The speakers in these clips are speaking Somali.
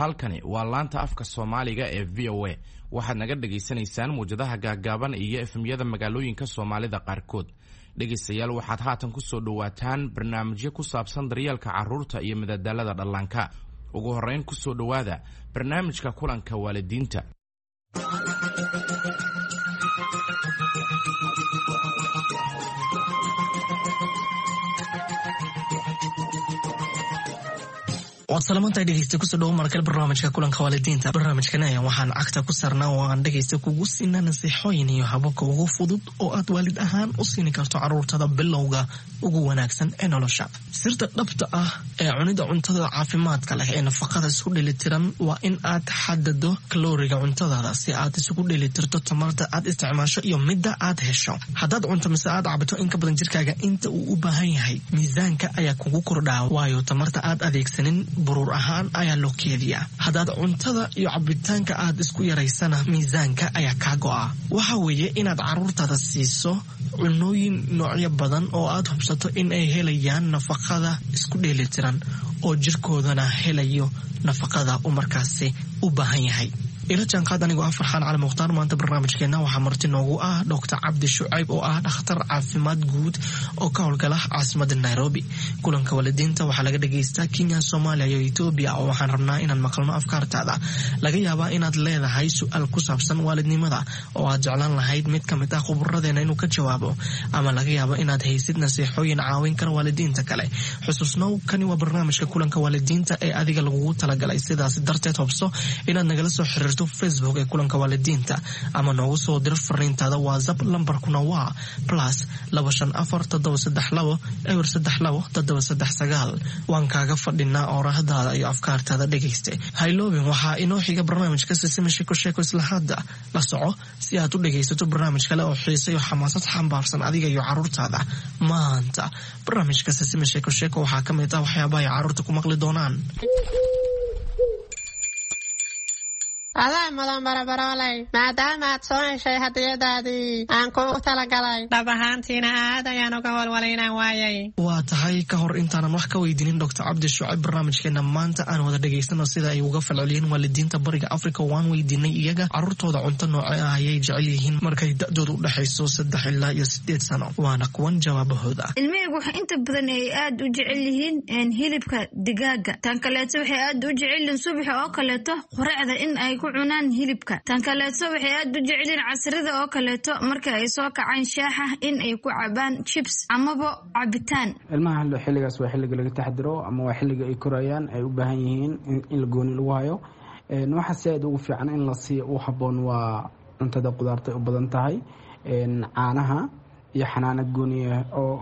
halkani waa laanta afka Soomaaliga ee VOA waxaad naga dhageysanaysaan muujadaha gaagaaban iyo efemyada magaalooyinka Soomaalida qaarkood. dhegeystayaal waxaad haatan ku soo dhawaataan barnaamijyo ku saabsan daryeelka carruurta iyo madadaalada dhallaanka. ugu horeyn ku soo dhawaada barnaamijka kulanka waalidiinta. salaamanta dhegeysta ku soo dhaw markale barnaamijka kulanka waalidiinta. barnaamijkan ayaa waxaan cagta ku sarnaa oo aan dhegeysta kugu siinaa nasiixooyin iyo hababka ugu fudud oo aad waalid ahaan u siini karto carruurtada bilowga ugu wanaagsan ee nolosha. sirta dhabta ah ee cunida cuntada caafimaadka leh ee nafaqada isku dheelitiran waa in aad xadado kalooriga cuntadaada si aad isugu dheelitirto tamarta aad isticmaasho iyo midda aad hesho. haddaad cunto mise aad cabto in ka badan jirkaaga inta uu u baahan yahay, miisaanka ayaa kugu kordhaa, waayo tamarta aad adeegsanin buruur ahaan ayaa loo keediyaa. haddaad cuntada iyo cabitaanka aad isku yaraysana, miisaanka ayaa kaa go'a. waxa weeye inaad carruurtaada siiso cunooyin noocyo badan oo aad hubsato in ay helayaan nafaqada isku dheelitiran oo jirkoodana helayo nafaqada uu markaasi u baahan yahay. ila jaanqaad anigoo ah Farxaan Cali Mukhtaar. maanta barnaamijkeena waxaa marti noogu ah Dr. Cabdi Shucayb oo ah dhakhtar caafimaad guud oo ka howlgala caasimadda Nairobi. kulanka waalidiinta waxaa laga dhageystaa Kenya, Soomaaliya iyo Ethiopia oo waxaan rabnaa inaan maqalno afkaartaada. laga yaabaa inaad leedahay su'aal ku saabsan waalidnimada oo aad jeclaan lahayd mid ka mid ah khubaradeena inuu ka jawaabo, ama laga yaabo inaad haysid nasiixooyin caawin kara waalidiinta kale. xusuusnow, kani waa barnaamijka kulanka waalidiinta ee adiga lagugu talagalay. sidaas darteed hubso inaad nagala soo xiriirto Facebook ee kulanka waalidiinta ama noogu soo dir fariintaada WhatsApp. lambarkuna waa +25432 waan kaaga fadhinaa oorahdaada iyo afkaartaada dhegeyste. hayloobin waxaa inoo xiga barnaamijka Sisima Sheeko isla hadda la soco si aad u dhegeysato barnaamij kale oo xiiso iyo xamaasad xambaarsan adiga iyo carruurtaada. maanta barnaamijka Sisima Sheeko waxaa ka mid ah waxyaabaha ay carruurta ku maqli doonaan. adaa mudan barabaroolay, maadaama aad soo heshay hadiyadaadii aan kugu talagalay. dhab ahaantiina aad ayaan uga walwalaynaan waayay. waa tahay ka hor intaanan wax ka weydiinin Dr. Cabdi Shucayb, barnaamijkeena maanta aan wada dhegaysano sida ay uga falceliyeen waalidiinta bariga Afrika. waan weydiinay iyaga carruurtooda cunto noocee ah ayay jecel yihiin markay da'doodu u dhaxayso 3 ilaa 8 sano. waana kuwan jawaabahooda. ilmihaygu waxa inta badan ay aad u jecel yihiin hilibka digaaga. tan kaleeto waxay aad u jecel yihiin subaxa oo kaleeto quraacda in ay ku cunaan hilibka. tan kaleeto waxay aad u jecel yihiin casrida oo kaleeto marka ay soo kacaan shaaxa in ay ku cabaan chips amaba cabitaan. ilmaha xilligaas waa xilliga laga taxadiro ama waa xilliga ay korayaan, ay u baahan yihiin in la gooni lagu hayo. waxa si aad ugu fiican in la siiyo u habboon waa cuntada qudaarta u badan tahay, caanaha iyo xanaanad gooniya oo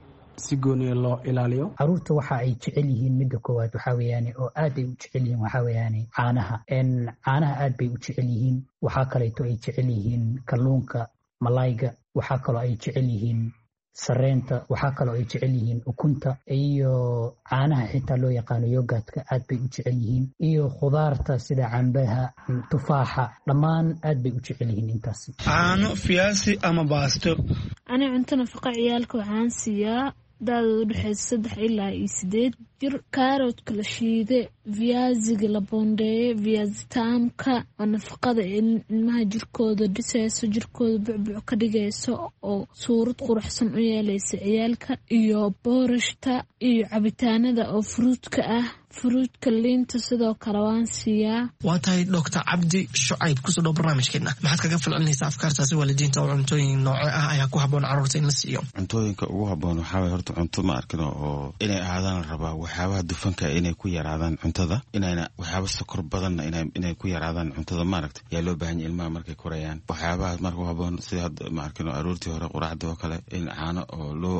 si gooniya loo ilaaliyo. carruurta waxa ay jecel yihiin midda koowaad waxaa weeyaan oo aad ay u jecel yihiin waxaa weeyaan caanaha. caanaha aad bay u jecel yihiin. waxaa kaleeto ay jecel yihiin kalluunka, malayga. waxaa kaloo ay jecel yihiin sareenta. waxaa kaloo ay jecel yihiin ukunta iyo caanaha xitaa loo yaqaano yogaadka aad bay u jecel yihiin, iyo khudaarta sida cambaha, tufaaxa, dhammaan aad bay u jecel yihiin intaas. caano, fiyaasi ama baasto. ani cunto nafaqa ciyaalka waxaan siiyaa daadooda udhexeysa 3 ilaa 8 jir. kaaroodka la shiide, viyaasiga la boondeeye, viyaasitaamka oo nafaqada ilmaha jirkooda dhisayso, jirkooda bucbuc ka dhigayso oo suurad quruxsan u yeelaysa ciyaalka, iyo boorashta iyo cabitaanada oo fruudka ah. fruudka liinta sidoo kale waan siiyaa. waa tahay Dr. Cabdi Shucayb, kusoo dhow barnaamijkeena. maxaad kaga falcelinaysaa afkaartaasi waalidiinta oo cuntooyin nooce ah ayaa ku habboon carruurta in la siiyo? cuntooyinka ugu habboon waxaa waye horta cunto ma arkino oo inay ahaadaan la rabaa waxyaabaha dufanka inay ku yaraadaan cuntada, inayna waxyaaba sokor badanna inay ku yaraadaan cuntada. maaragta yaa loo baahan yahay ilmaha markay korayaan. waxyaabahaas marka u habboon sida hadda ma arkino aroortii hore quraacda oo kale in caano oo loo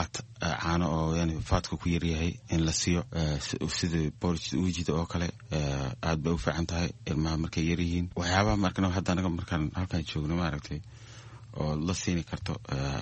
caano oo yani faatka ku yaryahay in la siiyo, sida boorjida oo kale aad bay u fiican tahay ilmaha markay yar yihiin. waxyaabaha markana hadda anaga markaan halkan joogno maaragtay oo la siini karto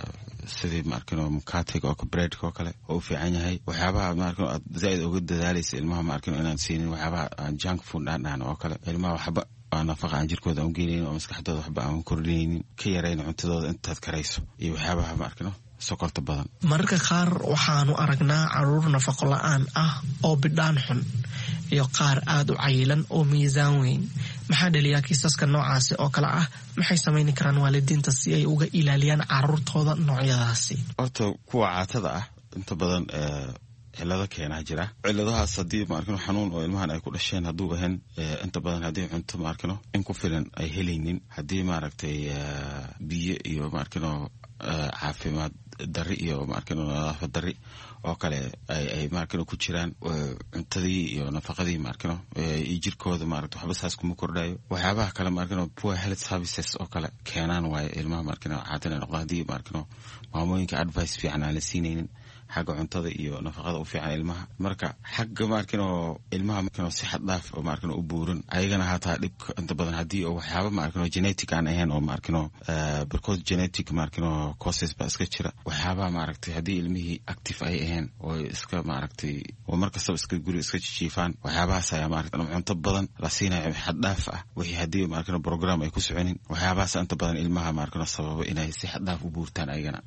sidii maarkano mukatiga oo breadka oo kale oo u fiican yahay. waxyaabaha maarkano aad zaid uga dadaalaysa ilmaha maarkano inaan siinin waxyaabaha junk food dhaan oo kale. ilmaha waxba nafaqa aan jirkooda aan geenayn oo maskaxdooda waxba aan kordhinaynin ka yarayna cuntadooda intaad karayso iyo waxyaabaha ma arkino sokorta badan. mararka qaar waxaanu aragnaa caruur nafaqo la-aan ah oo bidhaan xun iyo qaar aad u cayilan oo miisaan weyn. maxaa dhaliyaa kiisaska noocaasi oo kale ah? maxay samayni karaan waalidiinta si ay uga ilaaliyaan caruurtooda noocyadaasi? horta kuwa caatada ah inta badan cilado keenaa jira. ciladahaas haddii ma arkino xanuun oo ilmahan ay ku dhasheen hadduu ahayn inta badan haddii cunto ma arkino in ku filan ay helaynin, haddii maaragtay biyo iyo ma arkino caafimaad dari iyo ma arkino nadaafad dari oo kale ay ma arkino ku jiraan, cuntadii iyo nafaqadii ma arkino iyo jirkooda ma arkino waxba saas kuma kordhayo. waxyaabaha kale ma arkino poor health services oo kale keenaan waaye ilmaha ma arkino caatan ay noqdaan haddii ma arkino maamooyinka advice fiican aan la siinaynin xagga cuntada iyo nafaqada u fiican ilmaha. marka xagga ma arkino ilmaha ma arkino si xad dhaaf oo ma arkino u buuran ayagana hataa dhibka inta badan haddii oo waxyaaba ma arkino genetic aan ahayn oo ma arkino because genetic ma arkino causes ba iska jira. waxyaabaha ma aragtay haddii ilmihii active ay ahayn oo iska ma aragtay oo markastaba iska guri iska jiifaan, waxyaabahaas ayaa ma arkino cunto badan la siinayo xad dhaaf ah wixii haddii ma arkino program ay ku soconin. waxyaabahaas inta badan ilmaha ma arkino sababo inay si xad dhaaf u buurtaan ayagana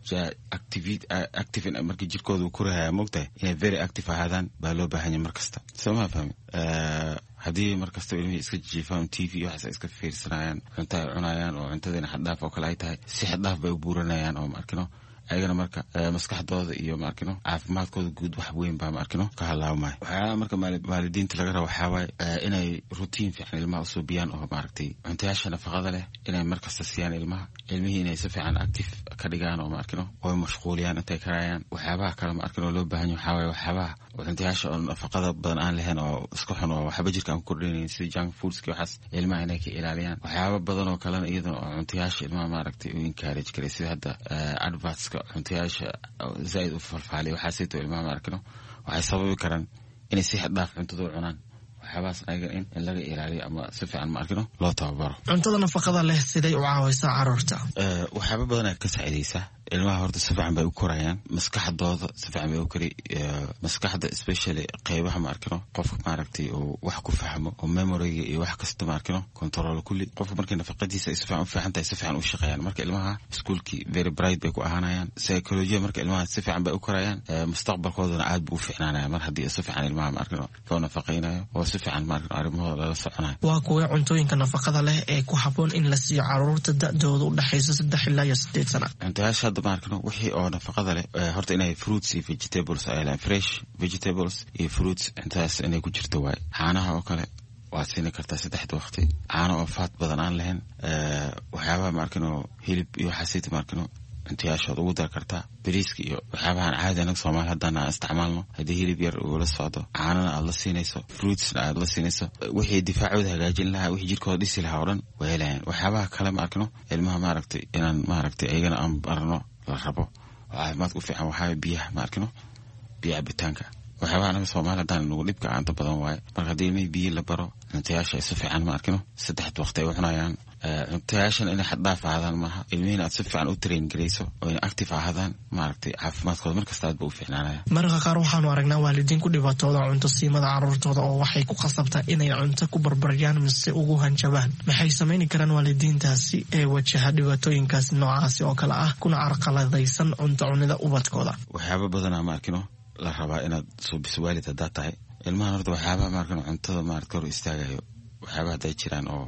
active markii jirkooda kurahaya mogtahay inay very active ahaadaan baa loo baahan yahay markasta. soo ma fahmi? haddii markasta ilmihii iska jiifaan TV waxaas iska fiirsanayaan, cunto ay cunayaan oo cuntadiina xad dhaaf oo kale ay tahay, si xad dhaaf bay u buuranayaan oo ma arkino ayagana marka maskaxdooda iyo ma arkino caafimaadkooda guud wax weyn baa ma arkino ka halaawmaayo. waxyaaba marka waalidiinta laga rabo waxaa waaye inay routine fiican ilmaha usoo biyaan oo maaragtay cuntayaasha nafaqada leh inay markasta siiyaan ilmihii inay si fiican active ka dhigaan oo ma arkino oo mashquuliyaan intay karayaan. waxyaabaha kale ma arkino loo baahan yahay waxaa waaye waxyaabaha cuntayaasha oo nafaqada badan aan lahayn oo iska xun oo waxba jirka aan ku kordhinayn sida junk foodski waxaas ilmaha inay ka ilaaliyaan. waxyaaba badan oo kalena iyadana oo cuntayaasha ilmaha maaragtay u encourage karay sida hadda advertska cuntayaasha zaaid u falfaaliya waxaasayto ilmaha ma arkino waxay sababi karaan inay si xad dhaaf cuntada u cunaan. waxyaabahaas ayaga in laga ilaaliyo ama si fiican ma arkino loo tababaro. cuntada nafaqada leh siday u caawaysaa caruurta? waxyaaba badan ay ka saacidaysaa ilmaha. horta si fiican bay u korayaan, maskaxdooda si fiican bay u kori. maskaxda especially qeybaha ma arkino qofka maaragtay oo wax ku fahmo oo memoryga iyo wax kasta ma arkino control kulli. qofka markii nafaqadiisa ay si fiican u fiican tahay si fiican u shaqeeyaan. marka ilmaha iskuulkii very bright bay ku ahaanayaan. psychology marka ilmaha si fiican bay u korayaan, mustaqbalkoodana aad buu u fiicnaanaya mar haddii si fiican ilmaha ma arkino loo nafaqeynayo oo si fiican ma arkino arrimahooda lala soconayo. waa kuwa cuntooyinka nafaqada leh ee ku habboon in la siiyo caruurta da'dooda u dhaxaysa 3 ilaa 8 sano? cuntayaasha hadda ma arkino wixii oo nafaqada leh horta inay fruits iyo vegetables ay leeyihiin, fresh vegetables iyo fruits intaas inay ku jirto waaye. caanaha oo kale waad siini kartaa 3 waqti, caano oo faat badan aan lahayn. waxyaabaha ma arkino hilib iyo waxaasayta ma arkino cuntayaashood ugu dar kartaa. bariiska iyo waxyaabahan caadi anaga Soomaali haddaan aan isticmaalno haddii hilib yar uu la socdo, caanana aad la siinayso, fruitsna aad la siinayso, wixii difaacooda hagaajin lahaa, wixii jirkooda dhisi lahaa oo dhan way helayaan. waxyaabaha kale ma arkino ilmaha maaragtay inaan maaragtay ayagana aan barno la rabo oo caafimaadka u fiican waxaa biyaha ma arkino biyo cabitaanka. waxyaabaha anaga Soomaali haddaan nagu dhibka aanta badan waaye. marka haddii ilmihii biyo la baro cuntayaasha ay si fiican ma arkino 3 waqti ay u cunayaan. cuntayaashan inay xad dhaaf ahaadaan maaha, ilmihiina aad si fiican u train garayso oo inay active ahaadaan maaragtay caafimaadkooda markasta aad ba u fiicnaanaya. mararka qaar waxaanu aragnaa waalidiin ku dhibaatooda cunto siimada caruurtooda oo waxay ku qasabtaa inay cunto ku barbaryaan mise ugu hanjabaan. maxay samayni karaan waalidiintaasi ee wajaha dhibaatooyinkaas noocaasi oo kale ah kuna carqaladaysan cunto cunida ubadkooda? waxyaaba badanaa ma arkino la rabaa inaad suubiso waalid haddaad tahay. ilmahan horta waxyaabaha ma arkino cuntada maaragta hor istaagayo waxyaabaha hadday jiraan oo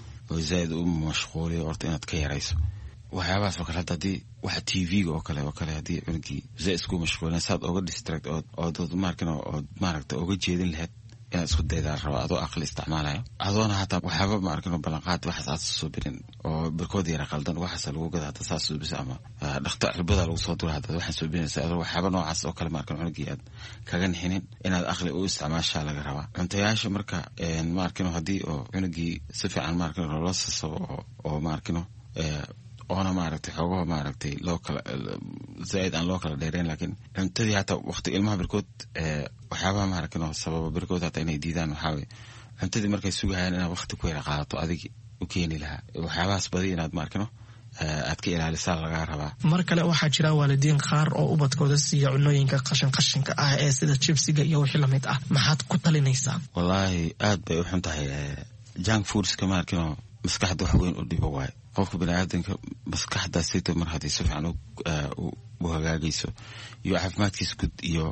zaaid u mashquuliyo horta inaad ka yarayso. waxyaabahaas oo kale hadda haddii waxa TV-ga oo kale haddii cunugii zaaid isku mashquulin saad oga distract ood maarkino ood maaragta oga jeedin lahayd inaad isku daydaa rabaa adoo aqli isticmaalayo adoona hataa waxyaaba ma arkino ballanqaad waxaas aad suubinin oo barkooda yara qaldan waxaas lagu gada hadda saas suubisa ama dhakhtar cirbada lagu soo dura hadda waxaan suubinaysa adoo waxyaaba noocaas oo kale ma arkino cunugii aad kaga nixinin inaad aqli u isticmaashaa laga rabaa. cuntayaasha marka ma arkino haddii oo cunugii si fiican ma arkino loo sasabo oo ma arkino oona maaragtay xoogaha maaragtay loo kala zaaid aan loo kala dheerayn laakiin cuntadii hataa waqti ilmaha birkood waxyaabaha ma arkino sababa birkood hataa inay diidaan waxaa weye cuntadii markay sugahayaan inaad waqti ku yara qaadato adigi u keeni lahaa. waxyaabahaas badi inaad ma arkino aad ka ilaalisaa lagaa rabaa. mar kale waxaa jira waalidiin qaar oo ubadkooda siiya cunooyinka qashinka ah ee sida jibsiga iyo wixii lamid ah. maxaad ku talinaysaa? wallaahi aad bay u xun tahay junk foods ka markino maskaxda wax weyn u dhibo waay qofka bini'aadamka maskaxda sida mar hadii si fiican u hagaagayso iyo caafimaadkiisa guud iyo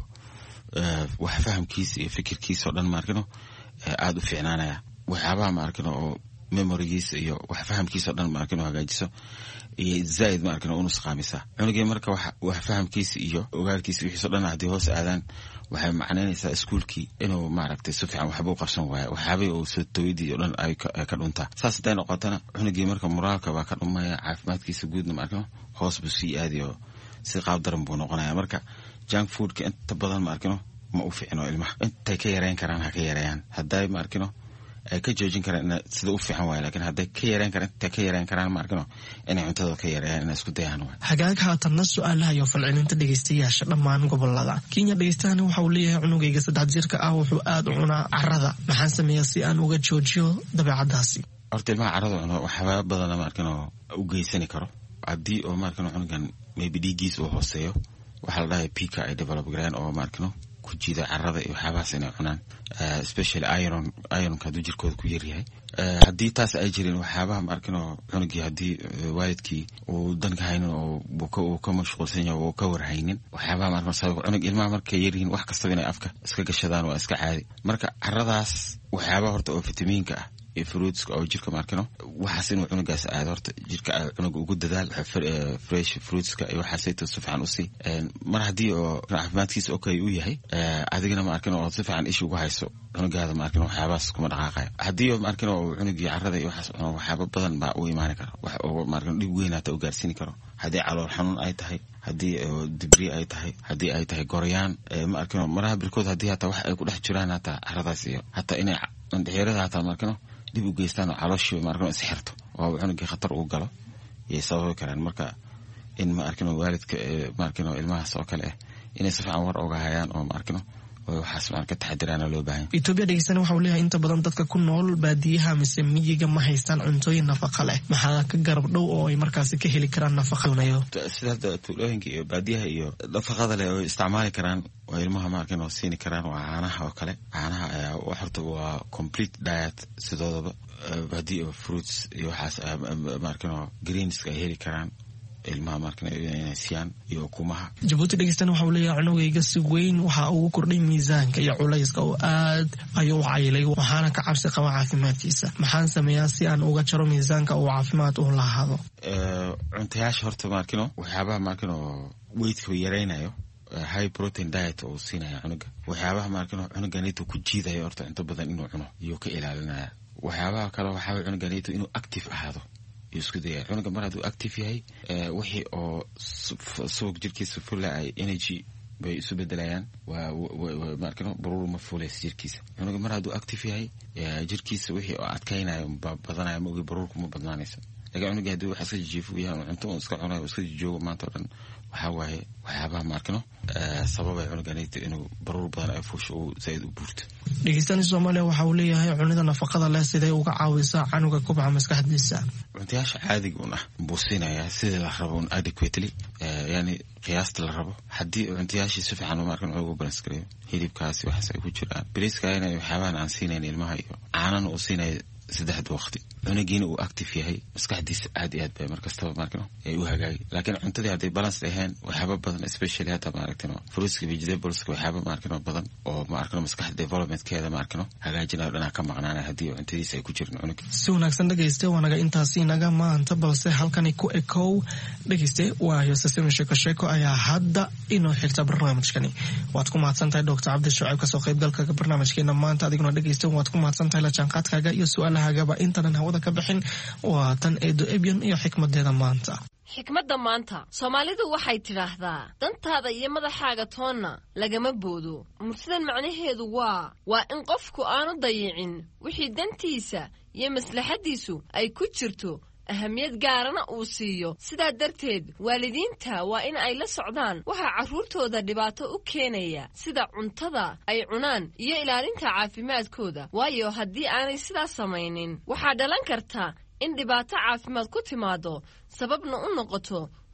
wax fahamkiisa iyo fikirkiisa oo dhan markino aad u fiicnaanaya waxyaabaha markino oo memorygiisa iyo wax fahamkiisa oo dhan markino hagaajiso iyo zaid markino uu nusqaamisa cunugii marka wax fahamkiisa iyo ogaalkiisa wixii soo dhan hadii hoos aadaan waxay macnaynaysaa iskuulkii inuu maaragtay si fiican waxba u qabsan waayo waxaabay uu soo tooyidii oo dhan ay ka dhuntaa saas haday noqotana cunugii marka moraalka baa ka dhumaya caafimaadkiisa guudna markino hoos buu sii aadiyo si qaab daran buu noqonaya marka junk foodka inta badan markino ma u fiicno ilmaha intay ka yareyn karaan ha ka yareeyaan hadday markino ay ka joojin karaan sida u fiican waayo laakiin hadday ka yareyn karaan markino inay cuntada ka yareeyaan inay isku dayaan waayo hagaag haatanna su'aalaha iyo falcelinta dhegeystayaasha dhammaan gobolada Kenya dhegeystayaasha waxa uu leeyahay cunugayga 3 jirka ah wuxuu aad u cunaa carrada maxaan sameeyaa si aan uga joojiyo dabeecadaasi horta ilmaha carrada cuno waxyaabo badan markino u geysan karo haddii oo markino cunugan maybe dhiiggiisa uu hooseeyo waxa la dhahay pika ay develop gareen oo markino ku jida carrada iyo waxyaabahaas inay cunaan especially iron ka jirkooda ku yar yahay haddii taas ay jireen waxyaabaha markino cunugii haddii waalidkii uu danka haynin oo uu ka mashquulsan yahay oo ka warhaynin waxyaabaha markino sabab cunug ilmaha markay yar yihiin wax kasta inay afka iska gashadaan waa iska caadi marka carradaas waxyaabaha horta oo fitamiinka ah fruits oo jirka markino waxaas inuu cunugaas aad horta jirka cunuga ugu dadaal fresh fruits ka iyo waxaas ay si fiican u sii mar hadii oo caafimaadkiisa okay uu yahay adigana markino oo si fiican ish ugu hayso cunugaada markino waxyaabaas kuma dhaqaaqay hadii oo markino cunugii carrada iyo waxaas waxyaabo badan baa u imaan kara wax oo markino dhib weyn hata u gaarsiin karo hadii calool xanuun ay tahay hadii dibri ay tahay hadii ay tahay goryaan markino maraha birkood hadii hata wax ay ku dhex jiraan hata carradaas iyo hata inay dhexeerada hata markino dib u geystaan calooshii markano is xirto oo cunugii khatar uu galo iyo sababi karaan marka in markano waalidka markano ilmahaas oo kale inay si fiican war uga hayaan oo markano waxaas marka taxadirana loo baahan Ethiopia dhegeysan waxa uu leeyahay inta badan dadka ku nool baadiyaha mise miyiga ma haystaan cuntooyin nafaqo leh maxaa ka garab dhow oo ay markaas ka heli karaan nafaqoonayo sida tuulooyinka iyo baadiyaha iyo nafaqada leh oo isticmaali karaan oo ilmaha markano siin karaan waa caanaha oo kale caanaha ayaa horta waa complete diet sidoodaba baadiyo fruits iyo waxaas markano greens ka heli karaan ilmaha markana inay siiyaan iyo kumaha Djibouti dhegeysan waxa uu leeyahay cunugayga si weyn waxa uu kordhay miisaanka iyo culayska oo aad ayuu caylay waxaana ka cabsi qaba caafimaadkiisa maxaan sameeyaa si aan uga jaro miisaanka oo caafimaad u lahaado cuntayaasha horta markino waxyaabaha markino weight-ka yareynayo high protein diet oo siinaya cunuga waxyaabaha markino cunuganito ku jiidayo horta inta badan inuu cuno iyo ka ilaalinaya waxyaabaha kale waxa cunuganito inuu active ahaado isku daya cunuga mar hadduu active yahay wixii oo subag jirkiisa fulla ay energy bay isu bedelayaan waa markano baruur ma fuulays jirkiisa cunuga mar hadduu active yahay jirkiisa wixii oo adkaynayo badanaya ma ogi baruurku ma badnaanaysa laakiin cunuga hadduu wax iska jiifo yahay cunto uu iska cunayo iska joogo maanta oo dhan waxa waaye waxyaabaha markano sababay cunuganayto inuu baruur badan ay fuusho uu zaid u buurto dhegeystayaasha Soomaaliya waxa uu leeyahay cunida nafaqada leh sidee uga caawisaa canuga kubca maskaxdiisa cuntayaasha caadiga ah buusinaya sida la rabo adequately yani qiyaasta la rabo haddii cuntayaasha si fiican markan ugu balance gareeyo hilibkaasi waxa ay ku jiraan bariiska inay waxyaabahan aan siinayna ilmaha iyo caanana uu siinay 3 waqti cunugiina uu active yahay maskaxdiisa aad iyo aad bay markastaba markano ay u hagaagi laakiin cuntadii hadday balance ahayn waxyaabo badan especially hata markano fruits vegetables waxyaabo markano badan oo markano maskaxda development-keeda markano hagaajinayo dhana ka maqnaanay haddii cuntadiisa ay ku jiraan cunug si wanaagsan dhageyste waanaga intaasi naga maanta balse halkani ku ekow dhageyste waayo sasimi sheeko ayaa hadda inoo xigta barnaamijkani waad ku mahadsantahay Dr. Cabdi Shucayb kasoo qaybgalka barnaamijkeena maanta adiguna dhageyste waad ku mahadsantahay la jaanqaadkaaga iyo su'aalahaaga intanan hawada ka bixin waa tan Eedo Ebyan iyo xikmadeeda maanta xikmadda maanta Soomaalidu waxay tiraahdaa dantaada iyo madaxaaga toonna lagama boodo mursidan macnaheedu waa in qofku aanu dayicin wixii dantiisa iyo maslaxadiisu ay ku jirto ahamiyad gaarana uu siiyo sidaa darteed waalidiinta waa in ay la socdaan waxa carruurtooda dhibaato u keenaya sida cuntada ay cunaan iyo ilaalinta caafimaadkooda waayo haddii aanay sidaas samaynin waxaa dhalan karta in dhibaato caafimaad ku timaado sababna u noqoto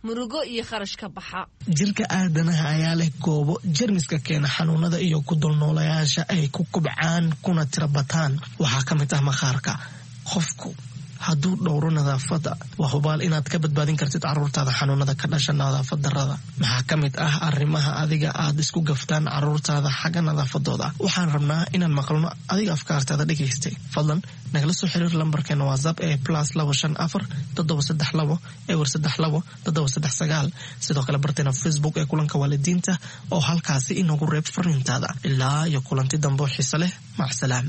murugo iyo kharash ka baxa. jirka aadanaha ayaa leh goobo jermiska keena xanuunada iyo ku dulnoolayaasha ay ku kubcaan kuna tirabataan. waxaa ka mid ah maqaarka. qofku hadduu dhowro nadaafadda waa hubaal inaad ka badbaadin kartid carruurtaada xanuunada ka dhasha nadaafad darrada. maxaa ka mid ah arrimaha adiga aad isku gaftaan carruurtaada xagga nadaafadooda. waxaan rabnaa inaan maqalno adiga afkaartaada dhegaystay. fadlan nagala soo xiriir lambarkeena whatsapp ee +254 732 ewer 32 sidoo kale barteena facebook ee kulanka waalidiinta oo halkaasi inagu reeb fariintaada. ilaa iyo kulanti dambo xiiso leh. macsalaam.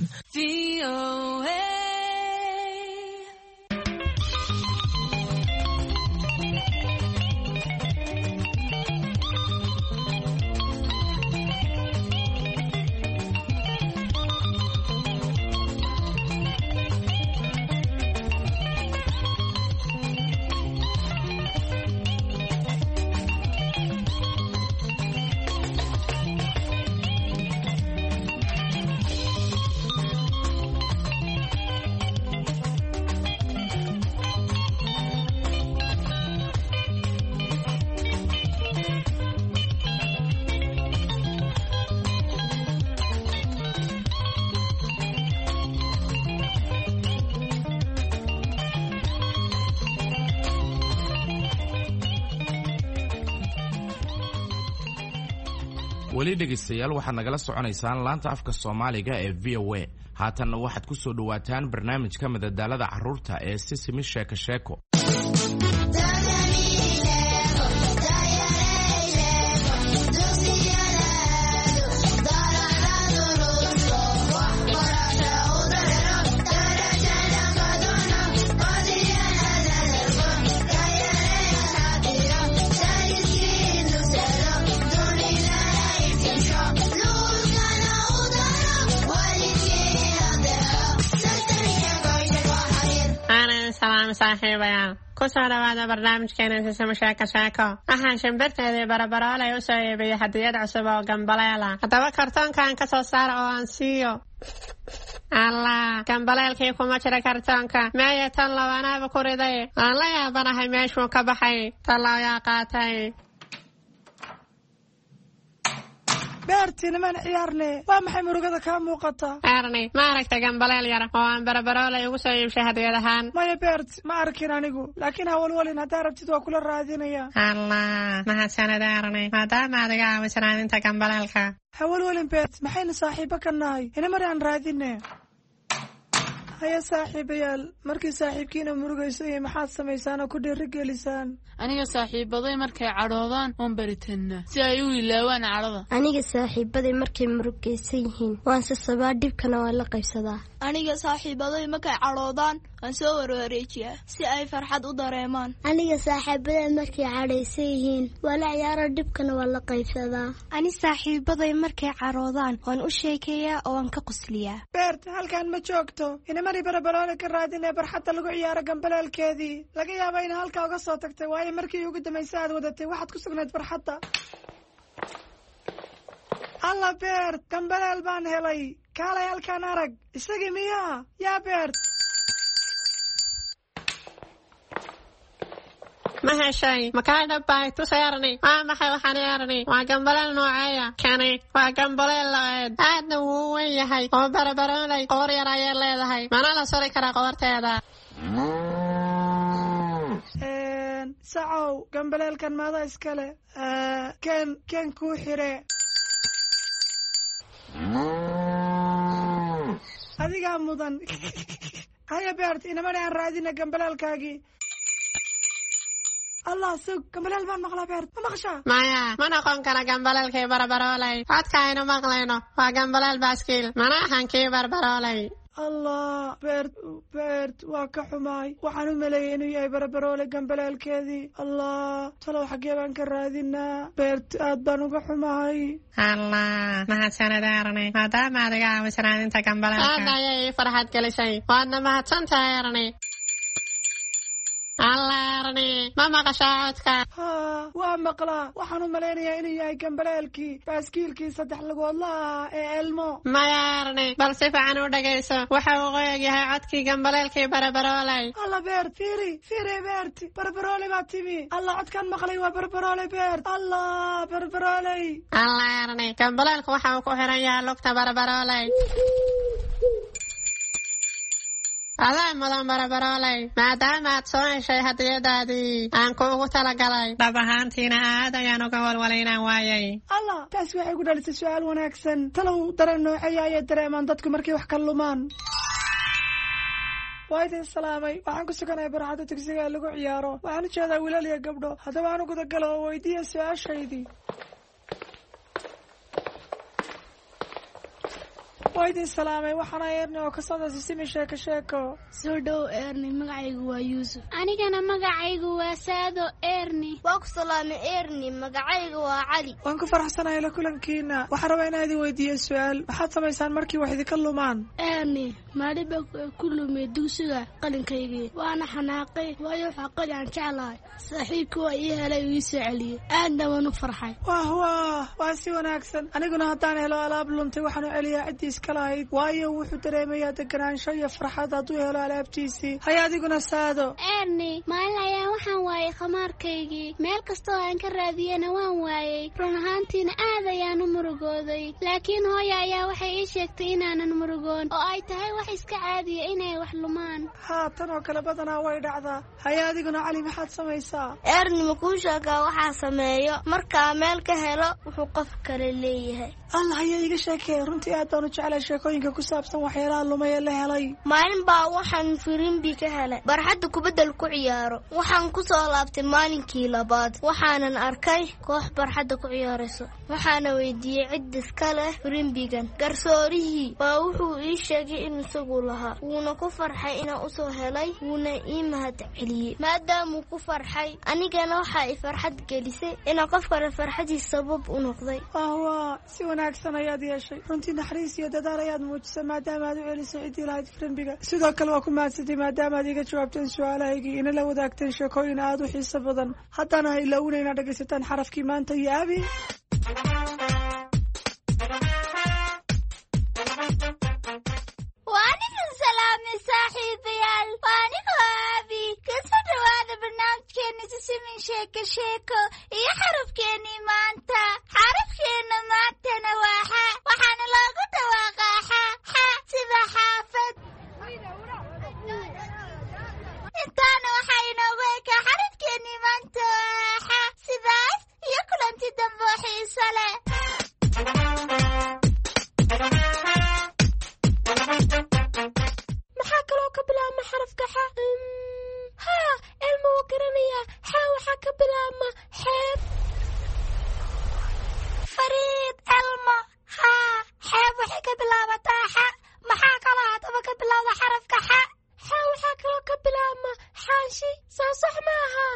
weli dhegaystayaal waxaad nagala soconaysaan laanta afka Soomaaliga ee VOA. haatanna waxaad ku soo dhawaataan barnaamijka madadaalada carruurta ee Sisimi Sheeko Sheeko. saaxiibayaal ku soo dhawaada barnaamijkeena Sisimi Sheeko Sheeko. waxaan shimbirteedii barabaroolay u soo iibiyey hadiyad cusub oo gambaleela. haddaba kartoonkan ka soo saar oo aan siiyo. allah, gambaleelkii kuma jira kartoonka. meeye tan labanaaba ku riday. waan la yaabanahay meeshuu ka baxay. tallaayaa qaatay. beertii niman ciyaarne waa maxay murugada kaa muuqata? Erni, ma aragtay gambaleel yar oo aan barabaroolay ugu soo iibshay hadiyad ahaan? maya beert, ma arkin anigu, laakiin hawalwalin haddaa rabtid waa kula raadinaya. allah, mahadsanid Erni, maadaama adiga aaminsan raadinta gambaleelka. hawalwalin beert, maxayna saaxiibo ka nahay? ina mari aan raadine. haya saaxiibayaal, markii saaxiibkiina murugaysay maxaad samaysaan oo ku dhiirigelisaan? aniga saaxiibaday markay cadhoodaan waan baritanaa si ay u ilaawaan cadhada. aniga saaxiibaday markay murugaysan yihiin waan sasabaa, dhibkana waan la qaybsadaa. aniga saaxiibaday markay cadhoodaan waan soo warwareejiyaa si ay farxad u dareemaan. aniga saaxiibaday markay cadhaysan yihiin waa la ciyaaro, dhibkana waan la qaybsadaa. ani saaxiibaday markay cadhoodaan waan u sheekeeyaa oo waan ka qosliyaa. beert, halkaan ma joogto. inamari barabaroole ka raadinee barxadda lagu ciyaaro gambaleelkeedii. laga yaaba ina halkaa uga soo tagtay, waayo markii ugu dambaysa aad wadatay waxaad ku sugnayd barxadda. alla beert, gambaleel baan helay. kaalay halkaan arag. isagii miyaa? yaa beert. ma heshay? makaa dhabbahay tusay Erni. waa maxay waxaan Erni? waa gambaleel nooceeya? kani waa gambaleel la-eed. aadna wuu weyn yahay oo barabaroolay qoor yar ayay leedahay, mana la suri karaa qoorteeda. sacow, gambaleelkan maada iskale? keen kuu xire. adigaa mudan. haya beert, inamani aan raadina gambaleelkaagii. allah sug, gambaleel baan maqlaa beert. ma maqshaa? maya, ma noqon kara gambaleelkii barabaroolay. codka aynu maqlayno waa gambaleel baaskiil, mana ahan kii barabaroolay. allah, beert waa ka xumaay. waxaan u maleeyay inuu yahay barabaroole gambaleelkeedii. allah, talow xaggee baan ka raadinaa? beert, aad baan uga xumahay. allah, mahadsanid Erni, maadaama adiga aaminsan raadinta gambaleelka. aad ayay ii farxad gelisay. waadna mahadsantahay Erni. allah arni ma maqashaa codka waa maqlaa waxaan u malaynayaa inuu yahay gambaleelkii baaskiilkii 3 lugoodla ahaa ee elmo maya arni bal si fiican u dhagayso waxa uu qoyag yahay codkii gambaleelkii barbarooley alla beert fiiri beert barbarooley baa timi alla codkan maqlay waa barbarooley beert alla barbarooley alla arni gambaleelku waxa uu ku xiran yahay lugta barbarooley adaa mudan barbarooley maadaama aad soo heshay hadiyadaadii aan kuugu talagalay dhab ahaantiina aad ayaan uga walwalaynaan waayay allah taas waxay ku dhalisay su-aal wanaagsan talow dareen nooceeya ayay dareemaan dadku markay wax ka lumaan waa idin salaamay waxaan ku suganahay barxadda dugsiga ee lagu ciyaaro waxaan u jeedaa wiilal iyo gabdho haddaba aan u gudagalo oo weydiiya su-aashaydii waa idin salaamay waxaana eerni oo kasada sisimi sheeko soo dhow eerni magacaygu waa yuusuf anigana magacaygu waa saado eerni waa ku salaamay eerni magacaygu waa cali waan ku faraxsanahay la kulankiina waxaan rabaa inaan idin weydiiyo su-aal maxaad samaysaan markii wax idinka lumaan eerni maaliba ku lumay dugsiga qalinkaygii waana xanaaqay waayo waxaa qali aan jeclahay saaxiibkii waa ii helay uu ii soo celiyey aadna waan u farxay waa si wanaagsan aniguna haddaan helo alaab luntay waxaan u celiyaa ciddiis lahayd waayo wuxuu dareemayaa deganaansho iyo farxad hadduu helo alaabtiisii hay adiguna saado eerni maalin ayaan waxaan waayay khamaarkaygii meel kastoo aan ka raadiyana waan waayey run ahaantiina aad ayaan u murugooday laakiin hooya ayaa waxay ii sheegtay inaanan murugoon oo ay tahay wax iska caadiya inay wax lumaan tan oo kale badanaa way dhacdaa hay adiguna cali maxaad samaysaa eerni makuu sheegaa waxaa sameeyo markaa meel ka helo wuxuu qof kale leeyahay allah ayaa iga sheekey runtii aad baan u jeclay sheekooyinka ku saabsan waxyaalaha lumay ee la helay maalin baa waxaan firimbi ka helay barxadda kubaddal ku ciyaaro waxaan ku soo laabtay maalinkii labaad waxaanan arkay koox barxadda ku ciyaarayso waxaana weydiiyey cid iska leh firimbigan garsoorihii baa wuxuu ii sheegay in isagu lahaa wuuna ku farxay inaan usoo helay wuuna ii mahad celiyey maadaamuu ku farxay anigana waxaa i farxad gelisay inaan qof kale farxadiis sabab u noqday si wanaagsan ayaad yeeshay runtii naxariis iyo dadaal ayaad muujisay maadaama aad u celisay ciddii lahayd firimbiga sidoo kale waa ku mahadsantay maadaama aad iga jawaabteen su-aalahaygii inala wadaagteen sheekooyin aad u xiiso badan haddana ha ilaawina inaad dhegaysataan xarafkii maanta iyo abi waanigan salaamay saaxiibayaal waanigo abi kasoo dhawaada barnaamijkeena sisimin sheeko iyo xarafkeenii maanta xarafkeena maantana waa xa waxaana loogu dhawaaqaa xa sida xaafad intaana waxaa inoogu ekaa xarafkeenii maanta waa xa sidaas iyo kulanti dambe oo xiiso leh maxaa kaloo ka bilaabma xarafka xa elmo wuu garanayaa xa waxaa ka bilaabma xeeb fariid elmo xeeb waxay ka bilaabataa xa maxaa kaloo haddaba ka bilowda xarafka xa waxaa kaloo ka bilaabma xaashi soo sax ma aha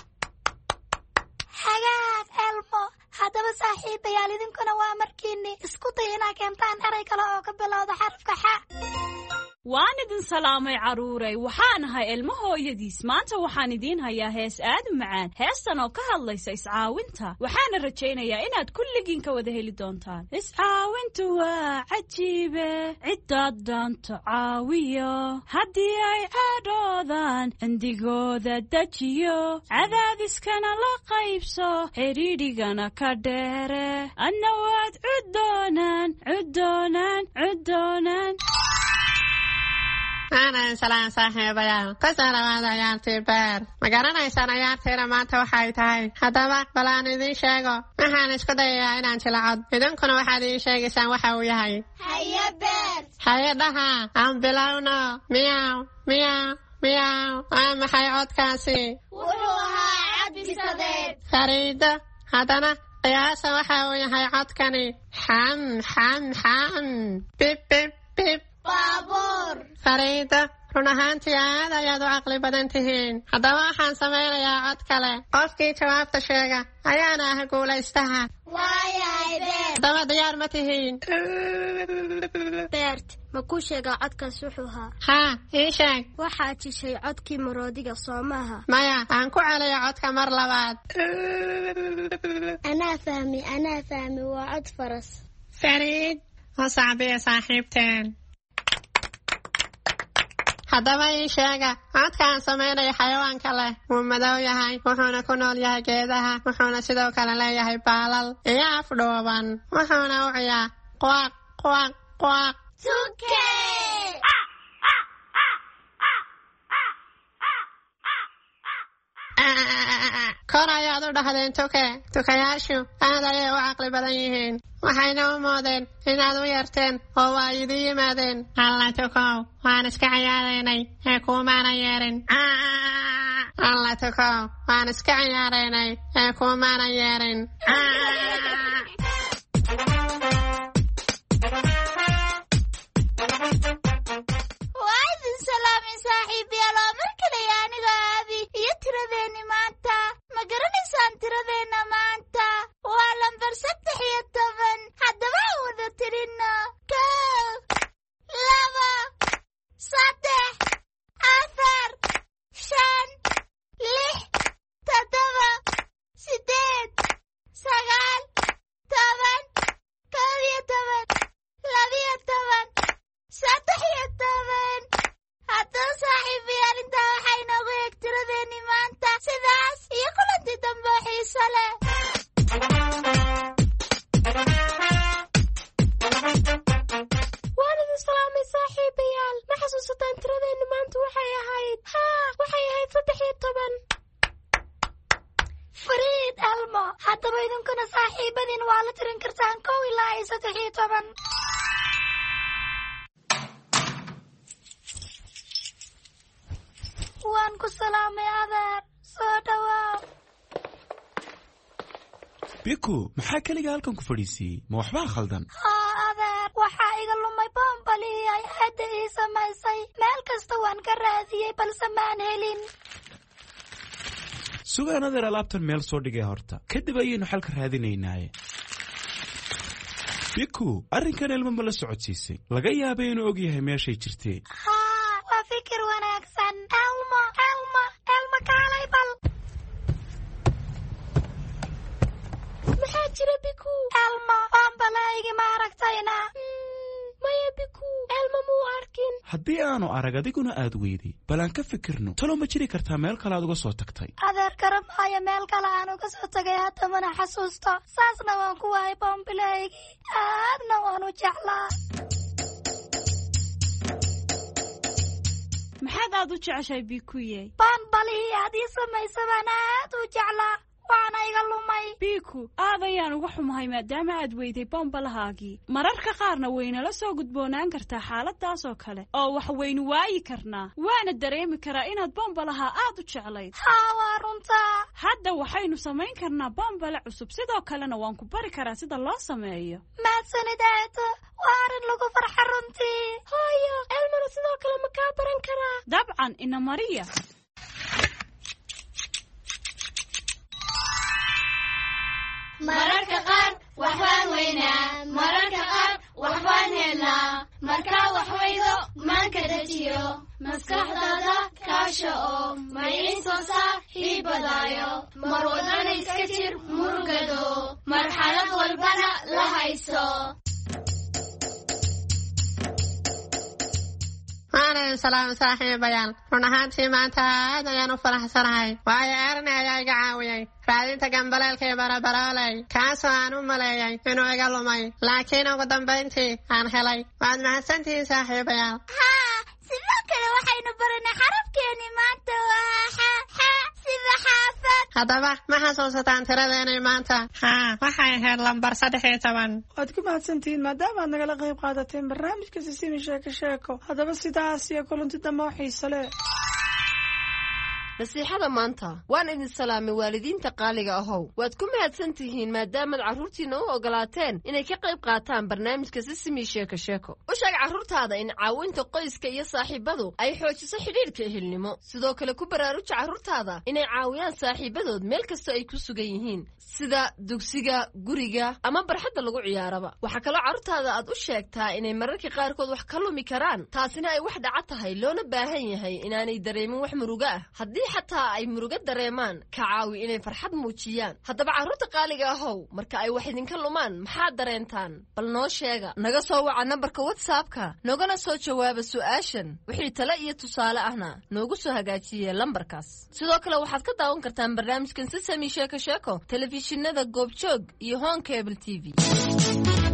hagaag elmo haddaba saaxiibayaal idinkuna waa markiini isku day inaa keentaan eray kale oo ka bilowda xarafka xa waan idin salaamay carruuray waxaan ahay ilmo hooyadiis maanta waxaan idiin hayaa hees aad u macaan heestan oo ka hadlaysa iscaawinta waxaana rajaynayaa inaad kulligiin ka wada heli doontaan iscaawintu waa cajiibe ciddaad doonto caawiyo haddii ay cadhoodaan cindigooda dejiyo cadaadiskana la qaybso xidhiidhigana ka dheere adna waad cuddoonaan aanan salaan saaxiibayaal ka soo dhawaada ciyaartii beer ma garanaysaan ciyaartiina maanta waxay tahay haddaba bal aan idiin sheego waxaan isku dayayaa inaan jila cod idinkuna waxaad ii sheegaysaan waxa uu yahay haye beer haye dhaha aan bilowno miyaw waa maxay codkaasi wuxuu ahaa cod bisadeed fariido haddana qiyaasa waxa uu yahay codkani xam bib baabuur fariida run ahaantii aad ayaad u caqli badan tihiin haddaba waxaan samaynayaa cod kale qofkii jawaabta sheega ayaana ah guulaystaha waayahay beer haddaba diyaar ma tihiin beert ma ku sheegaa codkaas wuxuu ahaa? haa ii sheeg. waxaad jishay codkii maroodiga soo maaha? maya aan ku celiyo codka mar labaad. anaa fahmi waa cod faras. fariid oo sacbiya saaxiibteen. haddaba ii sheega codkaan samaynaya xayawaanka leh wuu madow yahay, wuxuuna ku nool yahay geedaha, wuxuuna sidoo kale leeyahay baalal iyo afdhuuban, wuxuuna u ciyaa quwaaq quwaaq quwaaq. tuke kor ayaad u dhahdeen tuke. tukayaashu aad ayay u caqli badan yihiin, waxayna u moodeen inaad u yarteen oo waa idin yimaadeen. alla tukow waan iska ciyaaraynay ee kuumaana yeerin. alla tukow waan iska ciyaaraynay ee kuumaana yeerin. waa idin salaamay saaxiibayaal, mar kale aniga Abi iyo tiradeeni maanta. ma garanaysaan tiradeenna maanta? waa lambar 13. haddaba aan wada tirino. 1 2 3 4 5 6 7 8 9 10 haddaba saaxiibayaal intaa waxay noogu eeg tiradeeni maanta. sidaas iyo kulanti dambe oo xiiso leh. waan idin salaamay saaxiibayaal, ma xasuusataan tiradeeni maanta waxay ahayd? haa waxay ahayd 13. fariid elmo, haddaba idinkuna saaxiibadiin waa la tirin kartaan 1 ilaa 13. waan ku salaamay adeer, soo dhawaaw. biku maxaa keliga halkan ku fadhiisiyey? ma waxbaa khaldan? haa adeer, waxaa iga lumay boombalii ay aadda ii samaysay. meel kasta waan ka raadiyey balse maan helin. sugaan adeer, alaabtan meel soo dhigay horta, kadib ayaynu xalka raadinaynaaye. biku arrinkan elmo ma la socodsiisay? laga yaabay inuu og yahay meeshay jirtee. haa waa fikir wanaagsan. elmo kaalay bal. maxaa jira biku? elmo boombalaygi ma aragtayna? maya biku, elmo muu arkin. haddii aanu arag adiguna aad weyday, bal aan ka fikirno. talo ma jiri kartaa meel kale aad uga soo tagtay? adeer garab maayo meel kale aan uga soo tagay, hadda mana xasuusto. saasna waan ku waayay boombalaygi, aadna waan u jeclaa. maxaad aad u jeceshahay bikuye? boombalihii aad ii samaysay baan aad u jeclaa, waana iga lumay. biku aad ayaan uga xumahay maadaama aad weyday bombalahaagii. mararka qaarna waynala soo gudboonaan kartaa xaaladaas oo kale, oo wax waynu waayi karnaa. waana dareemi karaa inaad bombalaha aad u jeclayd. haa waa runtaa. hadda waxaynu samayn karnaa bombale cusub, sidoo kalena waan ku bari karaa sida loo sameeyo. mahadsanid eedo, waa arrin lagu farxa runtii. hooyo elmana sidoo kale ma kaa baran karaa? dabcan ina mariya. mararka qaar waxbaan weynaa, mararka qaar waxbaan helnaa. markaa wax weydo maanka dejiyo, maskaxdaada kaasha oo maydin soo saar hiibadaayo. mar wadana iska jir murugado, marxalad walbana la hayso. waanan salaam saaxiibayaal, run ahaantii maanta aad ayaan u faraxsanahay, waayo Ernie ayaa iga caawiyey raadinta gambaleelkii barabarooley, kaasoo aan u maleeyay inuu iga lumay, laakiin ugu dambayntii aan helay. waad mahadsantihiin saaxiibayaal. haa sidoo kale waxaynu baranay xarafkeeni maanta waa xa sida xaafad. haddaba ma xasuusataan tiradeenay maanta? haa waxay ahayd lambar 13. waad ku mahadsantihiin maadaama aad nagala qayb qaadateen barnaamijka sisimi sheeko sheeko. haddaba sidaas iyo kulanti dambe oo xiiso leh. nasiixada maanta waan idin salaamay waalidiinta qaaliga ahow waad ku mahadsan tihiin maadaamaad carruurtiina u ogolaateen inay ka qayb qaataan barnaamijka sisimi sheeko sheeko u sheeg carruurtaada in caawinta qoyska iyo saaxiibadu ay xoojiso xidhiidhka ehelnimo sidoo kale ku baraaruja carruurtaada inay caawiyaan saaxiibadood meel kastoo ay ku sugan yihiin sida dugsiga guriga ama barxadda lagu ciyaaraba waxaa kaloo carruurtaada aad u sheegtaa inay mararka qaarkood wax ka lumi karaan taasina ay wax dhaca tahay loona baahan yahay inaanay dareemin wax murugo ah haddii xataa ay murugo dareemaan ka caawi inay farxad muujiyaan haddaba carruurta qaaliga ahow marka ay wax idinka lumaan maxaad dareentaan bal noo sheega naga soo waca nambarka whatsappka nogana soo jawaaba su'aashan wixii tale iyo tusaale ahna noogu soo hagaajiye lambarkaas sidoo kale waxaad ka daawan kartaan barnaamijkan sisami sheeko sheeko telefishinada goobjoog iyo Home Cable TV